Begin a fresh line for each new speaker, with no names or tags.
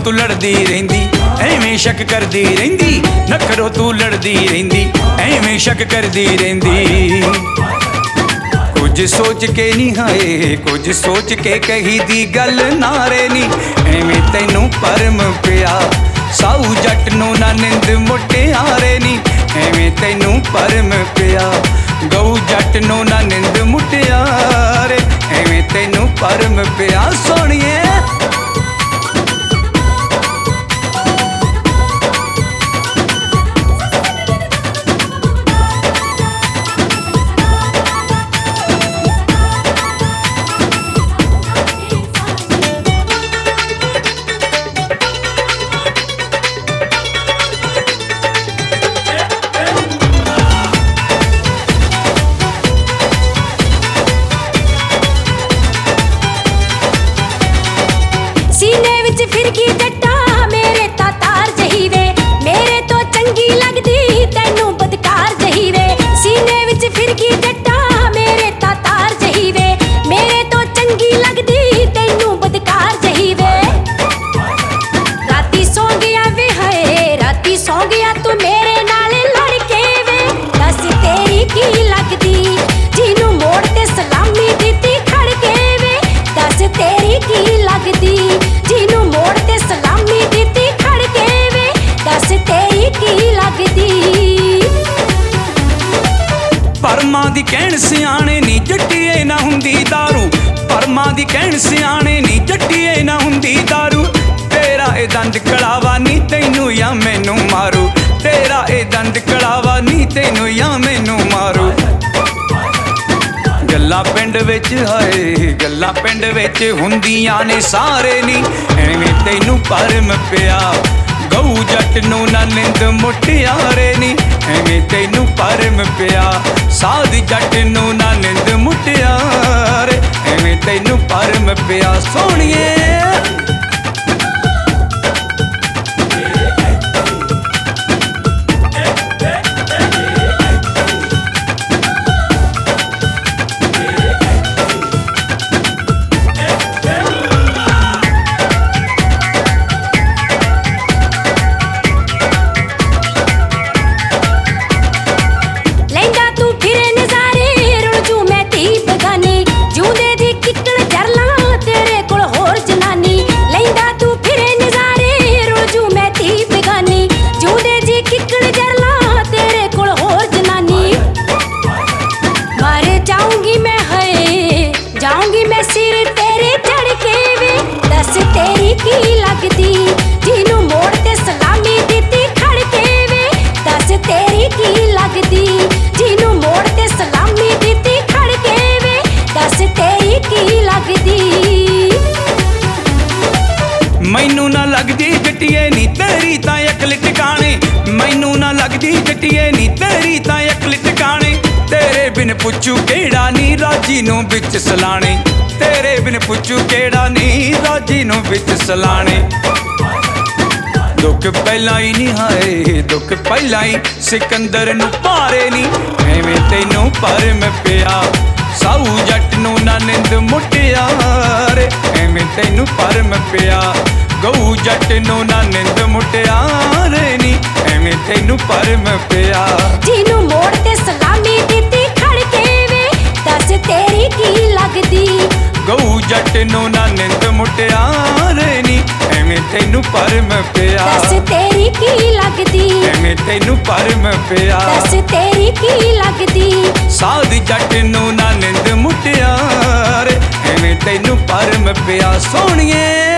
तू लड़दी रहिंदी एवें शक करदी रहिंदी, नखरों तू लड़दी रहिंदी एवें शक करदी रहिंदी। कुछ सोच के नी हाए कुछ सोच के कही दी गल नारे नी, एवें तैनू परम पिया साऊ जट नू ना निंद मुटियारे नी, एवें तैनू परम पिया गऊ जट नू ना निंद मुटियारे, एवें तैनू परम पिया सोहणिए।
सीने विच फिरकी जट्टा मेरे ता तार जही वे, मेरे तो चंगी लगदी तैनू बदकार जही वे। सीने विच फिरकी जट्टा मेरे ता तार जही वे, मेरे तो चंगी लगदी तैनू बदकार जही वे। राती सौ गया वे हाय राती सौ गया तू मेरे नाल लड़ के वे, दस तेरी की लगदी जिनू मोड़ ते सलामी दित्ती खड़ के वे, दस तेरी की लगदी जिनू मोड़ ते सलामी दित्ती खड़ के वे, दस तेरी की लगदी।
परमा दी कहण सियाणे नी जट्टिए ना हुंदी दारू, परमा दी कहण सियाणे नी जट्टिए ना हुंदी दारू, तेरा ए दंद कड़ावा नी तैनू या मैनू मारू, तेरा ए दंद कड़ावा नी तैनू या मैनू मारू। गल्लां पिंड विच हाए गल्लां पिंड विच हुंदियां ने सारे नी, एवें तैनू परम पिया गऊ जट नू ना निंद मुटियारे नी, एवें तैनू परम पिया साध जट नू ना निंद मुटियारे, एवें तैनू परम पिया सोहणिए। जाऊंगी मैं सिर तेरे चढ़ के वे, दस तेरी की लगदी जिनू मोड़ ते सलामी दित्ती खड़ के वे, दस तेरी की लगदी जिनू मोड़ ते सलामी दित्ती खड़ के वे, दस तेरी की लगदी। मैनू ना लगदी जट्टिए नी तेरी तां अकल ठिकाने, मैनू ना लगदी जट्टिए नी तेरी तां अकल ठिकाने, तेरे बिन पुछू केड़ा नी राजी नू बिच सलाने, तेरे बिन पुछू केड़ा नी राजी नू बिच सलाने। दुख पहला ही नी हाए दुख पहला ही सिकंदर नू पारे नी, एवें तैनू परम पिया साऊ जट नू ना निंद मुटियारे, एवें तैनू परम पिया गऊ जट नू ना निंद मुटियारे नी, एवें तैनू परम पिया
जिनू मोड़ ते सलामी दित्ती खड़ के वे, दस तेरी की लगदी
गऊ जट नू ना निंद मुटियारे नी, एवें तैनू परम पिया
दस तेरी की लगदी,
एवें तैनू परम पिया
दस तेरी की लगदी।
साध जट नू ना निंद मुटियारे, एवें तैनू परम पिया सोहणिए।